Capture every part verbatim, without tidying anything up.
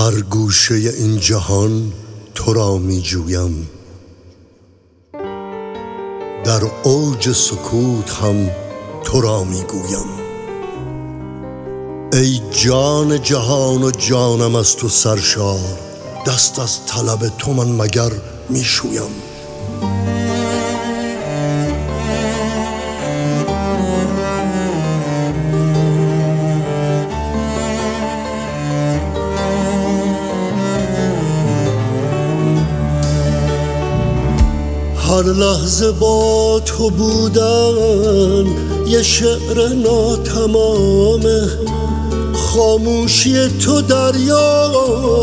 هر گوشه این جهان تو را می جویم، در اوج سکوت هم تو را می گویم. ای جان جهان و جانم از تو سرشار، دست از طلب تو من مگر می شویم. هر لحظه با تو بودن یه شعر ناتمامه، خاموشی تو دریا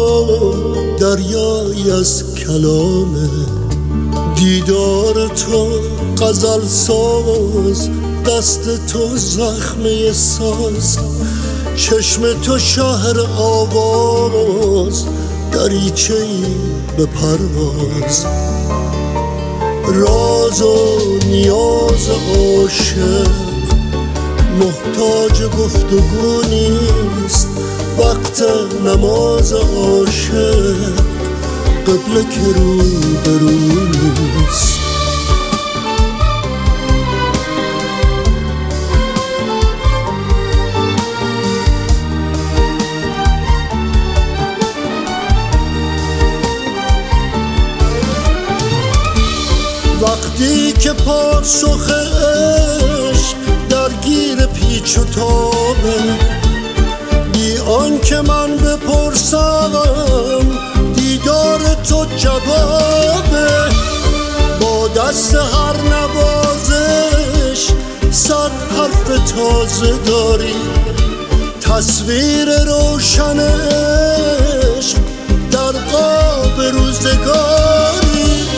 دریایی از کلامه. دیدار تو غزل ساز، دست تو زخمه ساز، چشم تو شهر آواز، دریچه‌ای به پرواز. راز و نیاز عاشق محتاج گفتگو نیست، وقت نماز عاشق قبله که رو به رو نیست. وقتی که پاسخ عشق درگیر پیچ و تابه، بی آن که من بپرسم دیدار تو جوابه. با دست هر نوازش صد حرف تازه داری، تصویر روشن عشق در قاب روزگاری.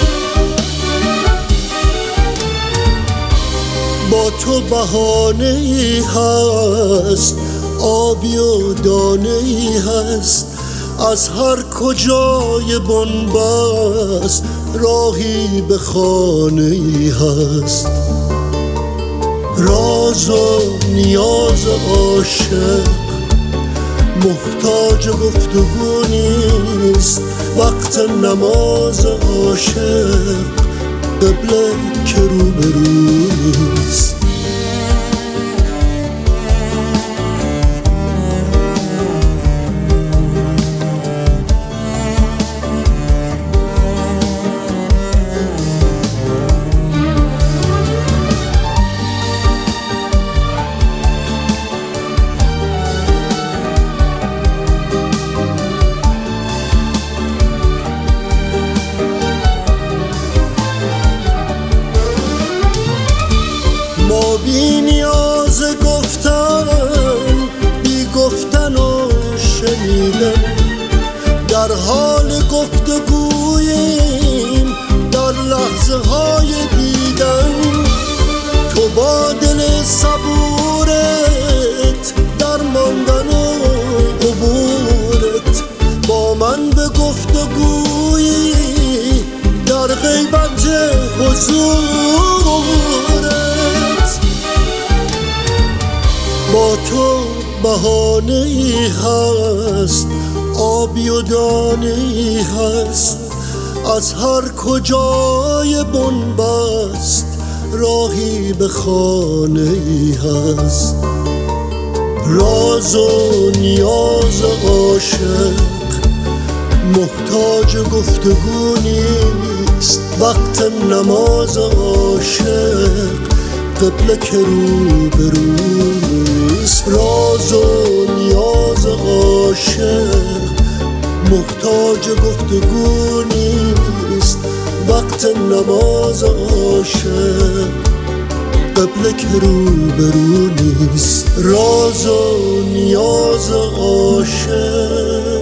با تو بهانه ای هست، آبی و دانه ای هست، از هر کجای بنبست راهی به خانه ای هست. راز و نیاز عاشق محتاج گفتگو نیست، وقت نماز عاشق قبله که رو به رو نیست. بی نیاز گفتن، بی گفتن و شنیدن، در حال گفتگوییم در لحظه های دیدن. تو با دل صبورت در ماندن و عبورت، با من به گفتگویی در غیبت حضورت. با تو بهانه ای هست، آبی و دانه ای هست، از هر کجای بنبست راهی به خانه ای هست. راز و نیاز عاشق محتاج گفتگو نیست، وقت نماز عاشق قبله که رو به رو نیست. راز و نیاز عاشق محتاج گفتگو نیست، وقت نماز عاشق قبله که رو به رو نیست. راز و نیاز عاشق